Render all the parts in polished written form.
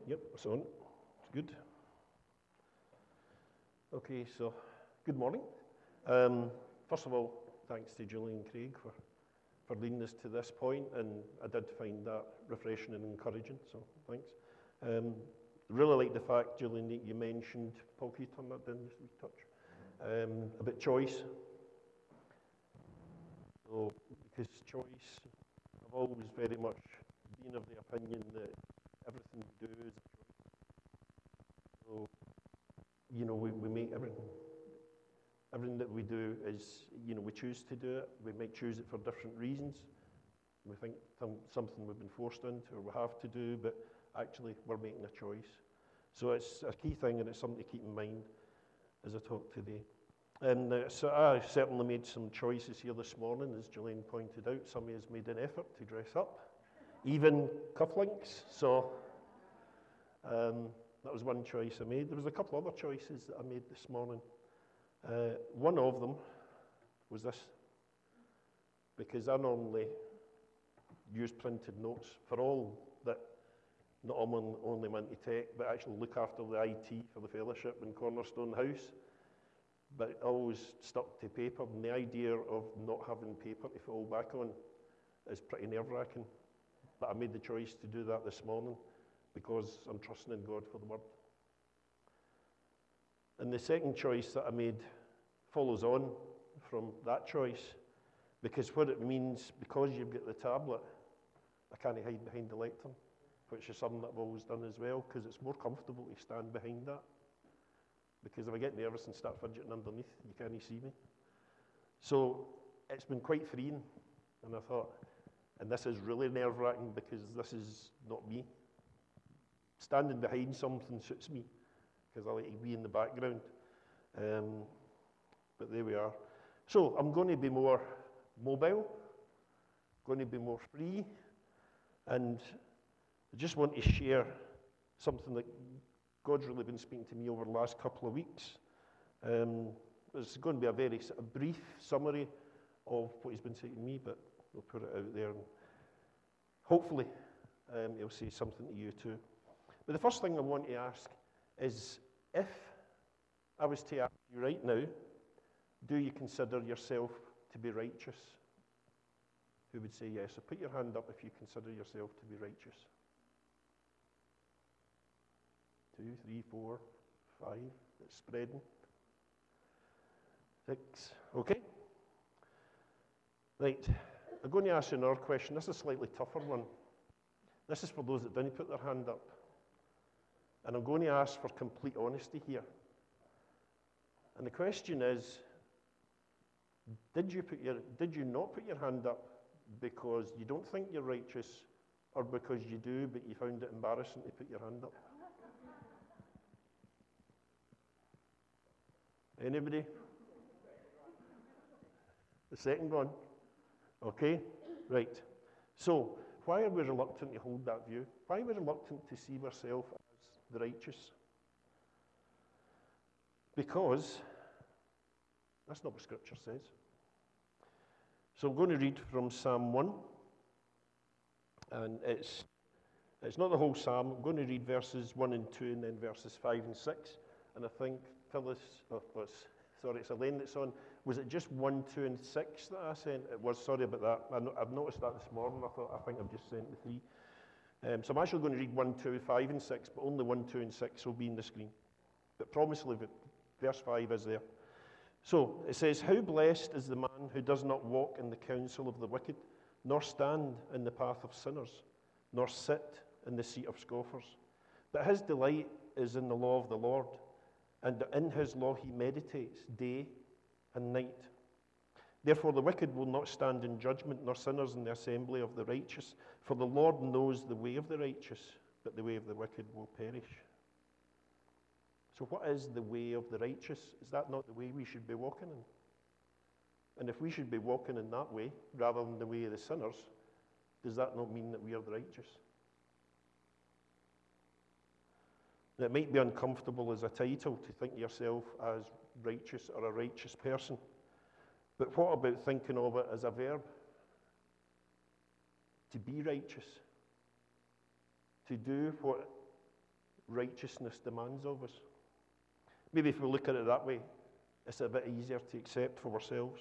Yep, it's on. It's good. Okay, so good morning. First of all, thanks to Julie and Craig for leading us to this point, and I did find that refreshing and encouraging, so thanks. Really like the fact, Julian, that you mentioned, Paul, can you turn that down just a wee touch, about choice. So, because choice, I've always very much been of the opinion that everything we do is a choice. So, we make everything that we do is, we choose to do it. We might choose it for different reasons. We think something we've been forced into or we have to do, but actually we're making a choice. So it's a key thing, and it's something to keep in mind as I talk today. And so I certainly made some choices here this morning, as Jolene pointed out. Somebody has made an effort to dress up, even cufflinks. So that was one choice I made. There was a couple other choices that I made this morning. One of them was this, because I normally use printed notes for all that, not only meant to tech, but actually look after the IT for the fellowship in Cornerstone House. But I always stuck to paper, and the idea of not having paper to fall back on is pretty nerve-wracking. But I made the choice to do that this morning because I'm trusting in God for the word. And the second choice that I made follows on from that choice, because what it means, because you've got the tablet, I can't hide behind the lectern, which is something that I've always done as well, because it's more comfortable to stand behind that. Because if I get nervous and start fidgeting underneath, you can't see me. So it's been quite freeing, and I thought, and this is really nerve-wracking because this is not me. Standing behind something suits me, because I like to be in the background. But there we are. So I'm going to be more mobile, going to be more free, and I just want to share something that God's really been speaking to me over the last couple of weeks. It's going to be a very sort of brief summary of what he's been saying to me, but we'll put it out there, and hopefully he'll say something to you too. But the first thing I want to ask is, if I was to ask you right now, do you consider yourself to be righteous? Who would say yes? So put your hand up if you consider yourself to be righteous. 2, 3, 4, 5, it's spreading. 6, okay. Right, I'm going to ask you another question. This is a slightly tougher one. This is for those that didn't put their hand up. And I'm going to ask for complete honesty here. And the question is, did you not put your hand up because you don't think you're righteous, or because you do, but you found it embarrassing to put your hand up? Anybody? The second one? Okay, right. So, why are we reluctant to hold that view? Why are we reluctant to see ourselves as the righteous? Because that's not what Scripture says. So I'm going to read from Psalm 1, and it's not the whole psalm. I'm going to read verses 1 and 2, and then verses 5 and 6, and I think it's Elaine that's on. Was it just 1, 2, and 6 that I sent? It was, sorry about that. I've noticed that this morning. I think I've just sent the 3. So I'm actually going to read 1, 2, 5, and 6, but only 1, 2, and 6 will be in the screen. But promisely, verse 5 is there. So it says, "How blessed is the man who does not walk in the counsel of the wicked, nor stand in the path of sinners, nor sit in the seat of scoffers. But his delight is in the law of the Lord, and in his law he meditates day and night. Therefore the wicked will not stand in judgment, nor sinners in the assembly of the righteous. For the Lord knows the way of the righteous, but the way of the wicked will perish." So what is the way of the righteous? Is that not the way we should be walking in? And if we should be walking in that way, rather than the way of the sinners, does that not mean that we are the righteous? Now, it might be uncomfortable as a title to think of yourself as righteous or a righteous person. But what about thinking of it as a verb? To be righteous. To do what righteousness demands of us. Maybe if we look at it that way, it's a bit easier to accept for ourselves.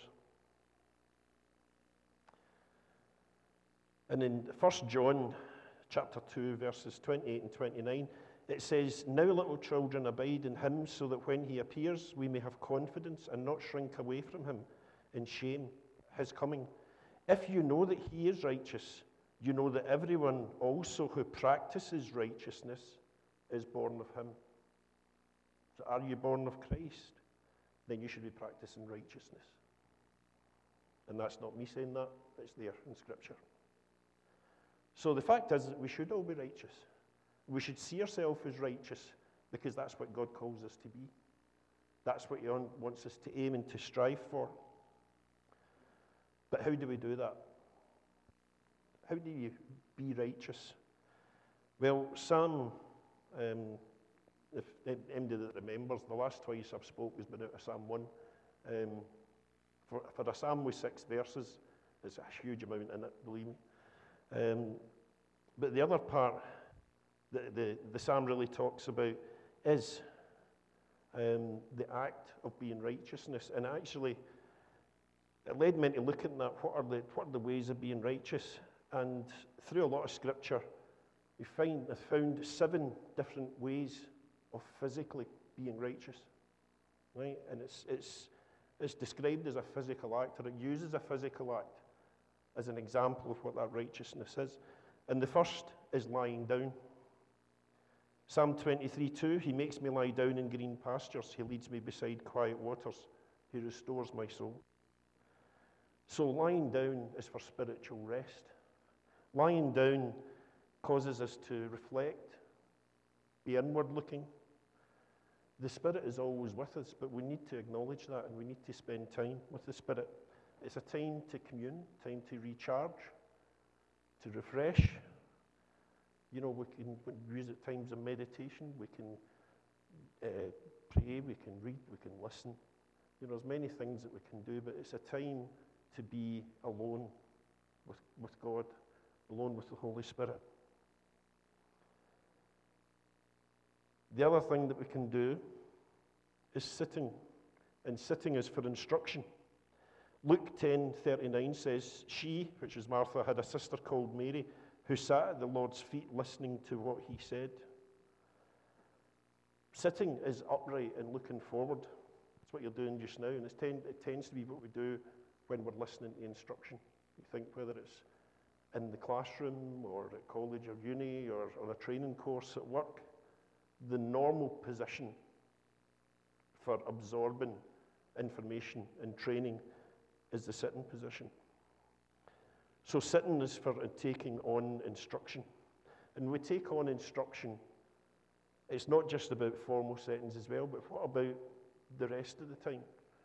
And in 1 John chapter 2, verses 28 and 29, it says, "Now, little children, abide in him, so that when he appears, we may have confidence and not shrink away from him in shame, his coming. If you know that he is righteous, you know that everyone also who practices righteousness is born of him." So are you born of Christ? Then you should be practicing righteousness. And that's not me saying that, it's there in Scripture. So the fact is that we should all be righteous. We should see ourselves as righteous because that's what God calls us to be. That's what He wants us to aim and to strive for. But how do we do that? How do you be righteous? Well, Psalm, if anybody that remembers, the last twice I've spoke has been out of Psalm 1. For a psalm with 6 verses, it's a huge amount in it, believe me. But the other part that the psalm really talks about is the act of being righteousness. And actually, it led me to look at that. What are the ways of being righteous? And through a lot of scripture, we found 7 different ways of physically being righteous, right? And it's described as a physical act, or it uses a physical act as an example of what that righteousness is. And the first is lying down. Psalm 23:2, "He makes me lie down in green pastures. He leads me beside quiet waters. He restores my soul." So lying down is for spiritual rest. Lying down causes us to reflect, be inward looking. The Spirit is always with us, but we need to acknowledge that, and we need to spend time with the Spirit. It's a time to commune, time to recharge, to refresh. You know, we can use it times of meditation, we can pray, we can read, we can listen. You know, there's many things that we can do, but it's a time to be alone with God, alone with the Holy Spirit. The other thing that we can do is sitting, and sitting is for instruction. Luke 10:39 says, "She," which is Martha, "had a sister called Mary, who sat at the Lord's feet listening to what he said." Sitting is upright and looking forward. That's what you're doing just now, and it tends to be what we do when we're listening to instruction. You think whether it's in the classroom or at college or uni or on a training course at work, the normal position for absorbing information and training is the sitting position. So sitting is for taking on instruction. And when we take on instruction, it's not just about formal settings as well, but what about the rest of the time?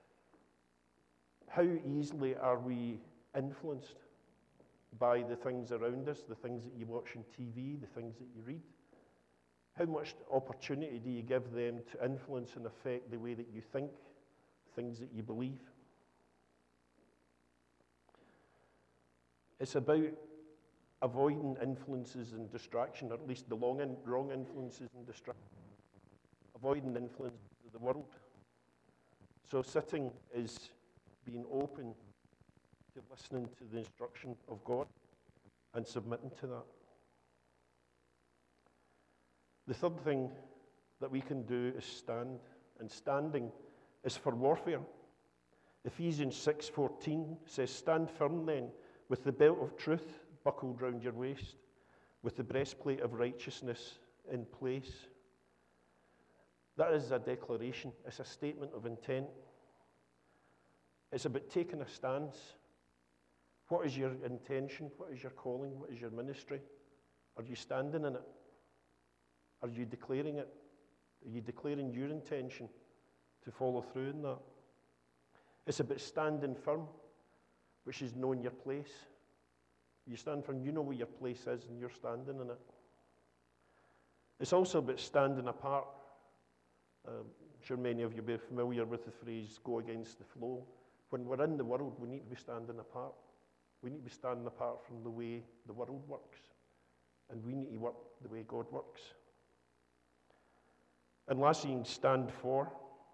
How easily are we influenced by the things around us, the things that you watch on TV, the things that you read? How much opportunity do you give them to influence and affect the way that you think, things that you believe? It's about avoiding influences and distraction, or at least the wrong influences and distraction. Avoiding influence of the world. So sitting is being open to listening to the instruction of God and submitting to that. The third thing that we can do is stand, and standing is for warfare. Ephesians 6:14 says, "Stand firm then, with the belt of truth buckled round your waist, with the breastplate of righteousness in place." That is a declaration. It's a statement of intent. It's about taking a stance. What is your intention? What is your calling? What is your ministry? Are you standing in it? Are you declaring it? Are you declaring your intention to follow through in that? It's about standing firm, which is knowing your place. You stand firm, you know where your place is, and you're standing in it. It's also about standing apart. I'm sure many of you will be familiar with the phrase, "go against the flow." When we're in the world, we need to be standing apart. We need to be standing apart from the way the world works. And we need to work the way God works. And lastly, you can stand for.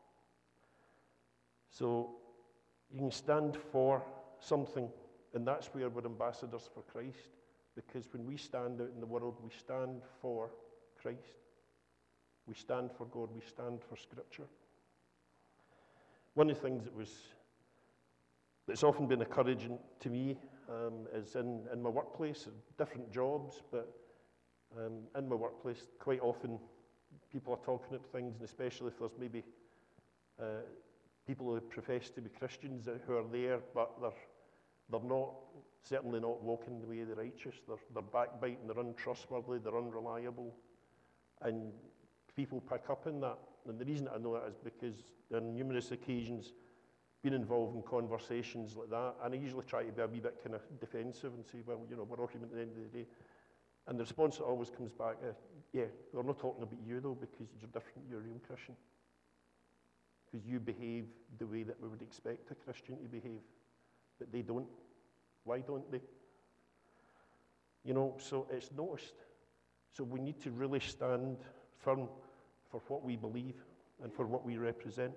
So you can stand for something, and that's where we're ambassadors for Christ, because when we stand out in the world, we stand for Christ. We stand for God, we stand for Scripture. One of the things that's often been encouraging to me is in my workplace, different jobs, but in my workplace, quite often people are talking about things, and especially if there's maybe people who profess to be Christians who are there, but they're not, certainly not walking the way of the righteous. They're backbiting, they're untrustworthy, they're unreliable, and people pick up on that. And the reason I know that is because on numerous occasions, been involved in conversations like that, and I usually try to be a wee bit kind of defensive and say, well, you know, we're all human at the end of the day. And the response that always comes back is, yeah, we're not talking about you though, because you're different, you're a real Christian. Because you behave the way that we would expect a Christian to behave, but they don't. Why don't they? You know, so it's noticed. So we need to really stand firm for what we believe and for what we represent.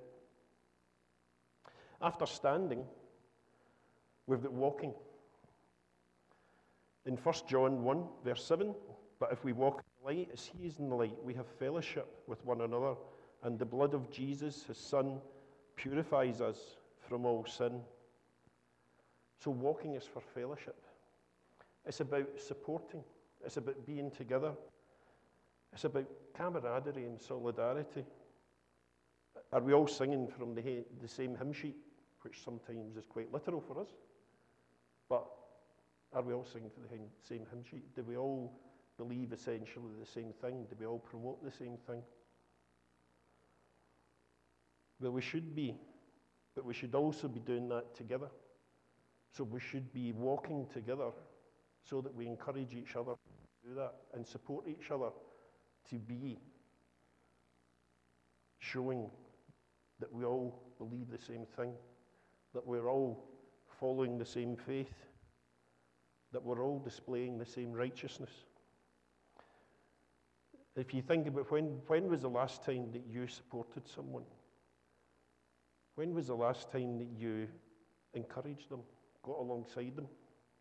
After standing, we've got walking. In 1 John 1, verse 7, but if we walk in the light as he is in the light, we have fellowship with one another, and the blood of Jesus, his Son, purifies us from all sin. So walking is for fellowship. It's about supporting. It's about being together. It's about camaraderie and solidarity. Are we all singing from the same hymn sheet, which sometimes is quite literal for us? But are we all singing from the same hymn sheet? Do we all believe essentially the same thing? Do we all promote the same thing? Well, we should be, but we should also be doing that together. So we should be walking together so that we encourage each other to do that and support each other to be showing that we all believe the same thing, that we're all following the same faith, that we're all displaying the same righteousness. If you think about when was the last time that you supported someone? When was the last time that you encouraged them, got alongside them?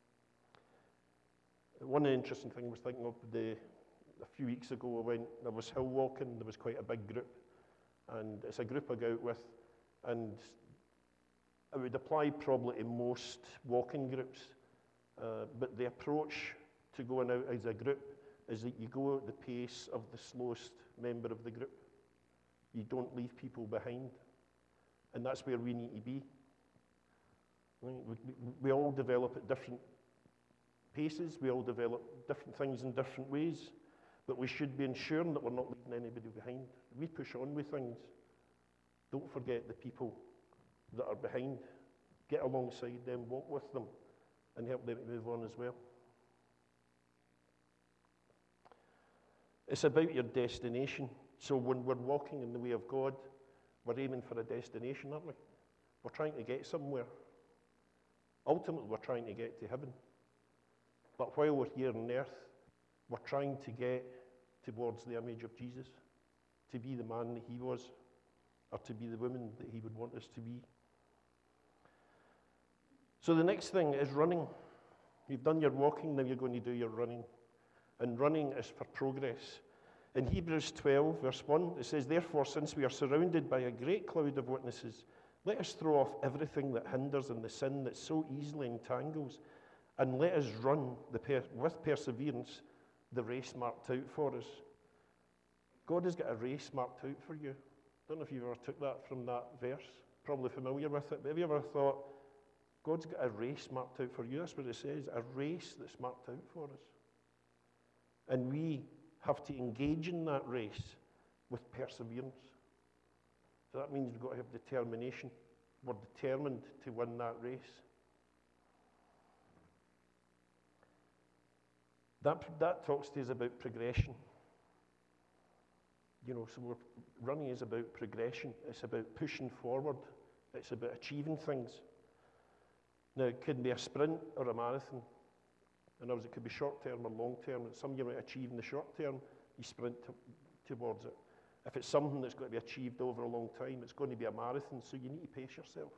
One interesting thing I was thinking of, a few weeks ago I was hill walking, there was quite a big group, and it's a group I go out with, and it would apply probably to most walking groups, but the approach to going out as a group is that you go at the pace of the slowest member of the group. You don't leave people behind. And that's where we need to be. We all develop at different paces, we all develop different things in different ways, but we should be ensuring that we're not leaving anybody behind. We push on with things. Don't forget the people that are behind. Get alongside them, walk with them, and help them to move on as well. It's about your destination. So when we're walking in the way of God, we're aiming for a destination, aren't we? We're trying to get somewhere. Ultimately, we're trying to get to heaven. But while we're here on earth, we're trying to get towards the image of Jesus, to be the man that he was, or to be the woman that he would want us to be. So the next thing is running. You've done your walking, now you're going to do your running. And running is for progress. In Hebrews 12, verse 1, it says, therefore, since we are surrounded by a great cloud of witnesses, let us throw off everything that hinders and the sin that so easily entangles, and let us run with perseverance the race marked out for us. God has got a race marked out for you. I don't know if you ever took that from that verse. Probably familiar with it, but have you ever thought, God's got a race marked out for you? That's what it says, a race that's marked out for us. And we have to engage in that race with perseverance. So that means we've got to have determination. We're determined to win that race. That talks to us about progression. You know, so running is about progression. It's about pushing forward. It's about achieving things. Now, it could be a sprint or a marathon. In other words, it could be short term or long term. Some you might achieve in the short term, you sprint towards it. If it's something that's got to be achieved over a long time, it's going to be a marathon, so you need to pace yourself.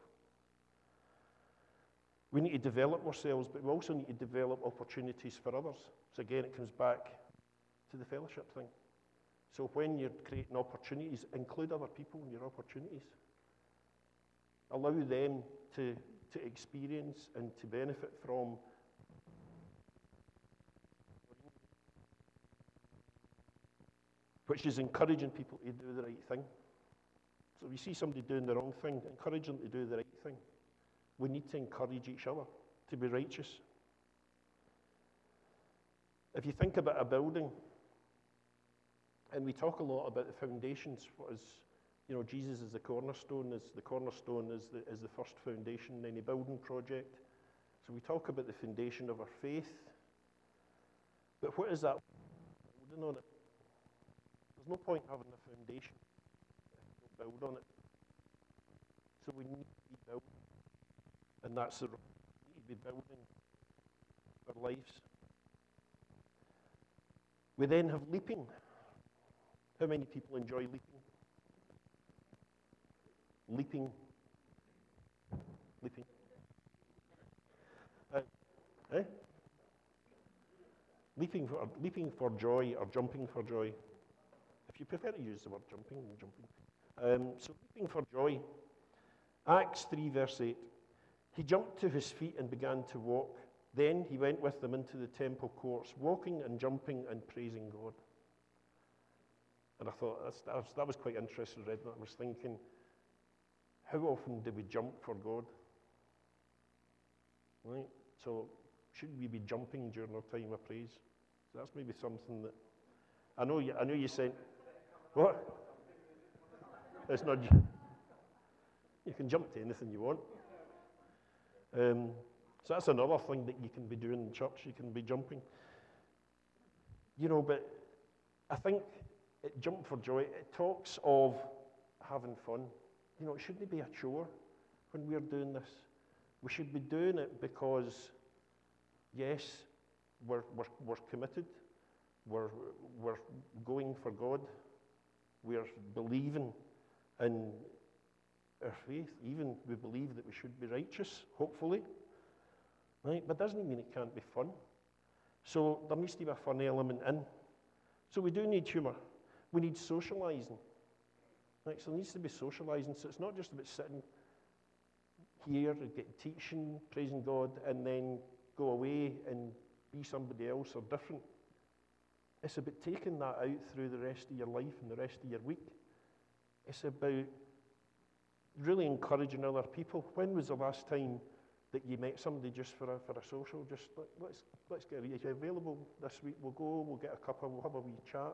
We need to develop ourselves, but we also need to develop opportunities for others. So again, it comes back to the fellowship thing. So when you're creating opportunities, include other people in your opportunities. Allow them to experience and to benefit from. Which is encouraging people to do the right thing. So if you see somebody doing the wrong thing, encourage them to do the right thing. We need to encourage each other to be righteous. If you think about a building, and we talk a lot about the foundations, what is, Jesus is the cornerstone, is the first foundation in any building project. So we talk about the foundation of our faith. But what is that building on it? There's no point having a foundation if you don't build on it. So we need to be building. And that's the we need to be building our lives. We then have leaping. How many people enjoy leaping? Leaping. Leaping for joy or jumping for joy. If you prefer to use the word jumping. So leaping for joy. Acts 3 verse 8. He jumped to his feet and began to walk. Then he went with them into the temple courts, walking and jumping and praising God. And I thought, that was quite interesting, reading that. I was thinking, how often do we jump for God? Right? So, should we be jumping during our time of praise? So that's maybe something that... I know you said... What? It's not... You can jump to anything you want. So that's another thing that you can be doing in church. You can be jumping. But I think jump for joy, it talks of having fun. It shouldn't be a chore when we're doing this. We should be doing it because, yes, we're committed. We're going for God. We're believing in our faith. Even we believe that we should be righteous, hopefully. Right? But doesn't mean it can't be fun. So there needs to be a fun element in. So we do need humour. We need socialising. Right? So there needs to be socialising. So it's not just about sitting here and getting teaching, praising God, and then go away and be somebody else or different. It's about taking that out through the rest of your life and the rest of your week. It's about really encouraging other people. When was the last time that you met somebody just for a social? Just let's get, are you available this week? We'll go, we'll get a cuppa, we'll have a wee chat.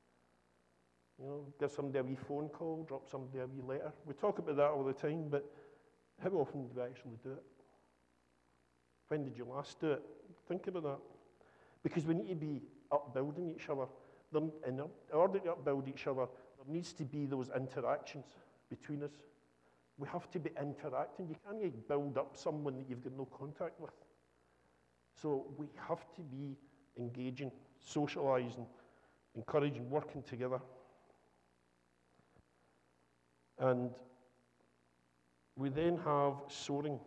Give somebody a wee phone call, drop somebody a wee letter. We talk about that all the time, but how often do we actually do it? When did you last do it? Think about that. Because we need to be upbuilding each other. In order to upbuild each other, there needs to be those interactions between us. We have to be interacting. You can't build up someone that you've got no contact with. So we have to be engaging, socialising, encouraging, working together. And we then have soaring.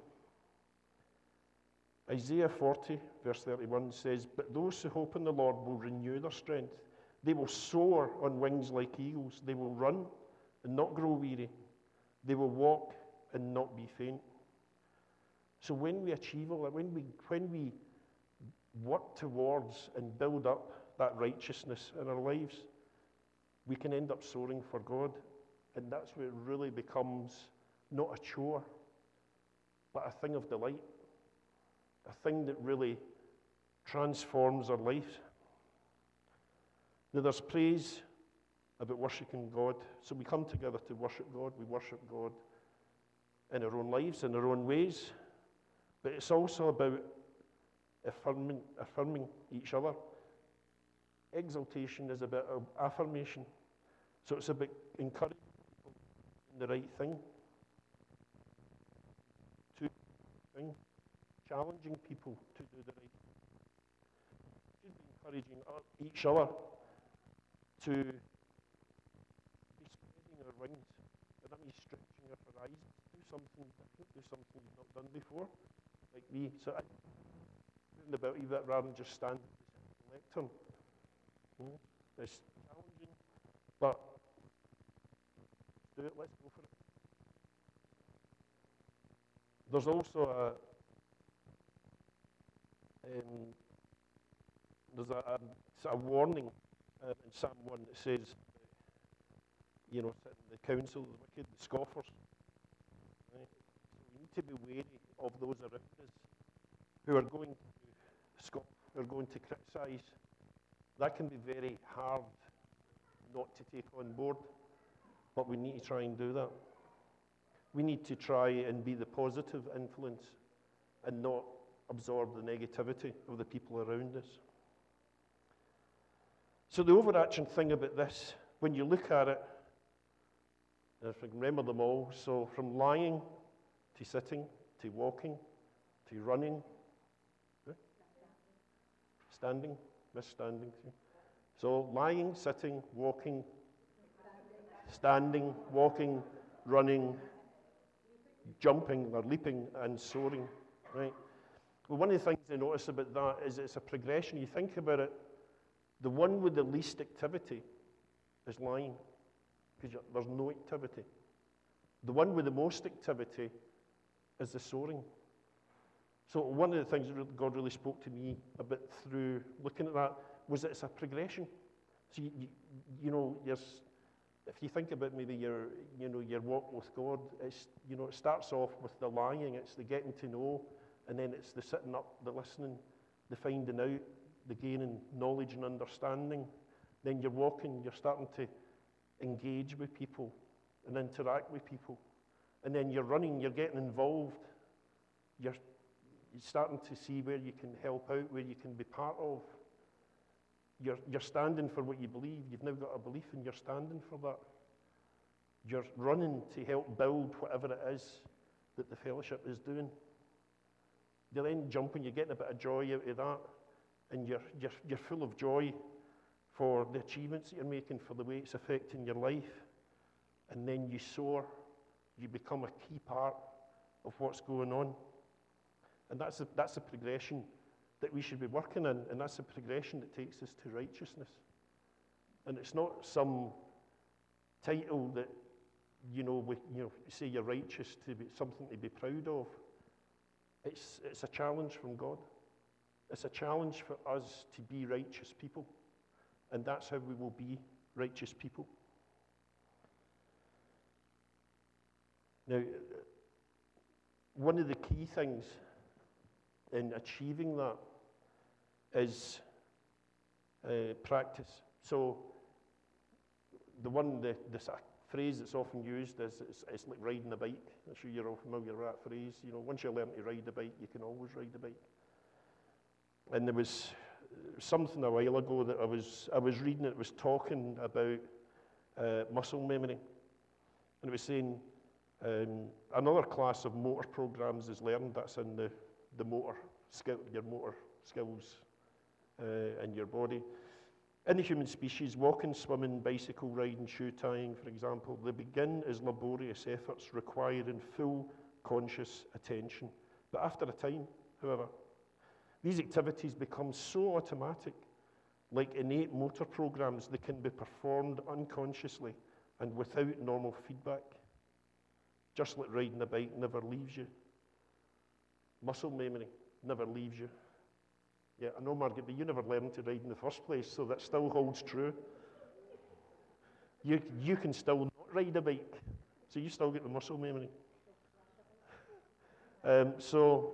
Isaiah 40, verse 31 says, "But those who hope in the Lord will renew their strength. They will soar on wings like eagles. They will run and not grow weary. They will walk and not be faint." So when we achieve all that, when we work towards and build up that righteousness in our lives, we can end up soaring for God. And that's where it really becomes not a chore, but a thing of delight. A thing that really transforms our life. Now there's praise about worshipping God. So we come together to worship God. We worship God in our own lives, in our own ways. But it's also about affirming each other. Exaltation is about affirmation. So it's about encouraging people in the right thing. Challenging people to do the right thing. We should be encouraging each other to wings. And that means stretching your horizons. Do something different, do something you've not done before. Like me. So I moving about a wee bit rather than just standing beside the lectern. It's challenging, but let's do it, let's go for it. There's also a warning in Psalm 1 that says, sit in the council of the wicked, the scoffers. Right? So we need to be wary of those around us who are going to scoff, who are going to criticise. That can be very hard not to take on board, but we need to try and do that. We need to try and be the positive influence and not absorb the negativity of the people around us. So the overarching thing about this, when you look at it, if I can remember them all, so from lying to sitting to walking to running, standing, misstanding. So lying, sitting, walking, standing, walking, running, jumping or leaping and soaring, right? Well, one of the things I notice about that is it's a progression. You think about it, the one with the least activity is lying, because there's no activity. The one with the most activity is the soaring. So one of the things that God really spoke to me a bit through looking at that was that it's a progression. So if you think about maybe your walk with God, it's it starts off with the lying, it's the getting to know, and then it's the sitting up, the listening, the finding out, the gaining knowledge and understanding. Then you're walking, you're starting to engage with people and interact with people. And then you're running, you're getting involved. You're starting to see where you can help out, where you can be part of. You're standing for what you believe. You've now got a belief and you're standing for that. You're running to help build whatever it is that the fellowship is doing. You're then jumping, you're getting a bit of joy out of that, and you're full of joy for the achievements that you're making, for the way it's affecting your life. And then you soar, you become a key part of what's going on. And that's the progression that we should be working in, and that's the progression that takes us to righteousness. And it's not some title that, say you're righteous to be something to be proud of. It's a challenge from God. It's a challenge for us to be righteous people, and that's how we will be righteous people. Now, one of the key things in achieving that is practice. So the phrase that's often used is it's like riding a bike. I'm sure you're all familiar with that phrase. Once you learn to ride a bike, you can always ride a bike. And there was something a while ago that I was reading. It was talking about muscle memory, and it was saying another class of motor programs is learned. That's in the motor skill, your motor skills in your body. In the human species, walking, swimming, bicycle riding, shoe tying, for example, they begin as laborious efforts requiring full conscious attention. But after a time, however, these activities become so automatic, like innate motor programs, they can be performed unconsciously and without normal feedback. Just like riding a bike never leaves you. Muscle memory never leaves you. Yeah, I know, Margaret, but you never learned to ride in the first place, so that still holds true. You can still not ride a bike, so you still get the muscle memory. So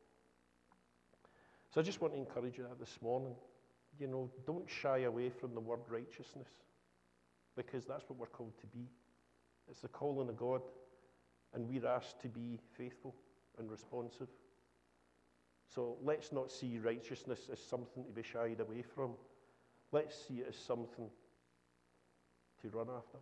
I just want to encourage you that this morning. Don't shy away from the word righteousness, because that's what we're called to be. It's the calling of God, and we're asked to be faithful and responsive. So let's not see righteousness as something to be shied away from. Let's see it as something to run after.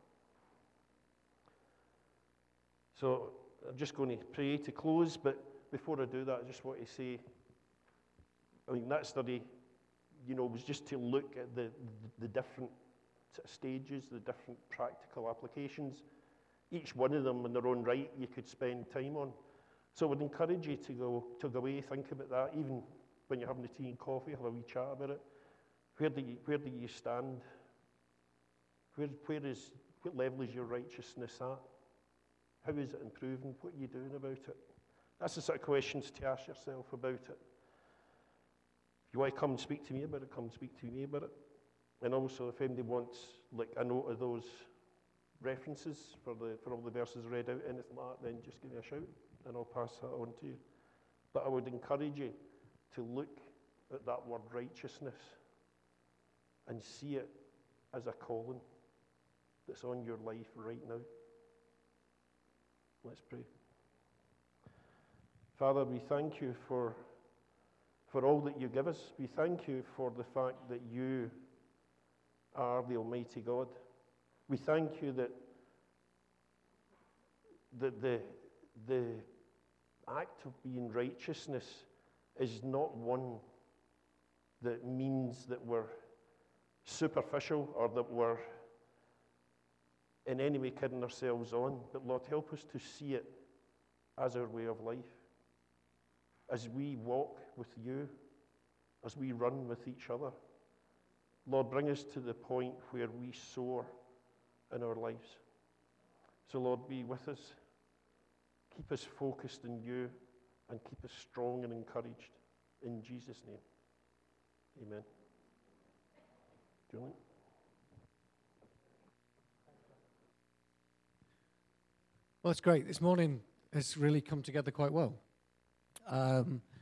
So I'm just going to pray to close, but before I do that, I just want to say, that study, was just to look at the different stages, the different practical applications. each one of them in their own right you could spend time on. So I would encourage you to go away, think about that, even when you're having the tea and coffee, have a wee chat about it. Where do you stand? What level is your righteousness at? How is it improving? What are you doing about it? That's the sort of questions to ask yourself about it. If you want to come and speak to me about it, come and speak to me about it. And also, if anybody wants like a note of those references for all the verses read out, anything like that, then just give me a shout and I'll pass that on to you. But I would encourage you to look at that word righteousness and see it as a calling that's on your life right now. Let's pray. Father, we thank you for all that you give us. We thank you for the fact that you are the Almighty God. We thank you that the act of being righteousness is not one that means that we're superficial or that we're in any way kidding ourselves on. But Lord, help us to see it as our way of life. As we walk with you, as we run with each other. Lord, bring us to the point where we soar in our lives. So Lord, be with us. Keep us focused in you and keep us strong and encouraged. In Jesus' name, amen. Julian? Well, that's great. This morning has really come together quite well.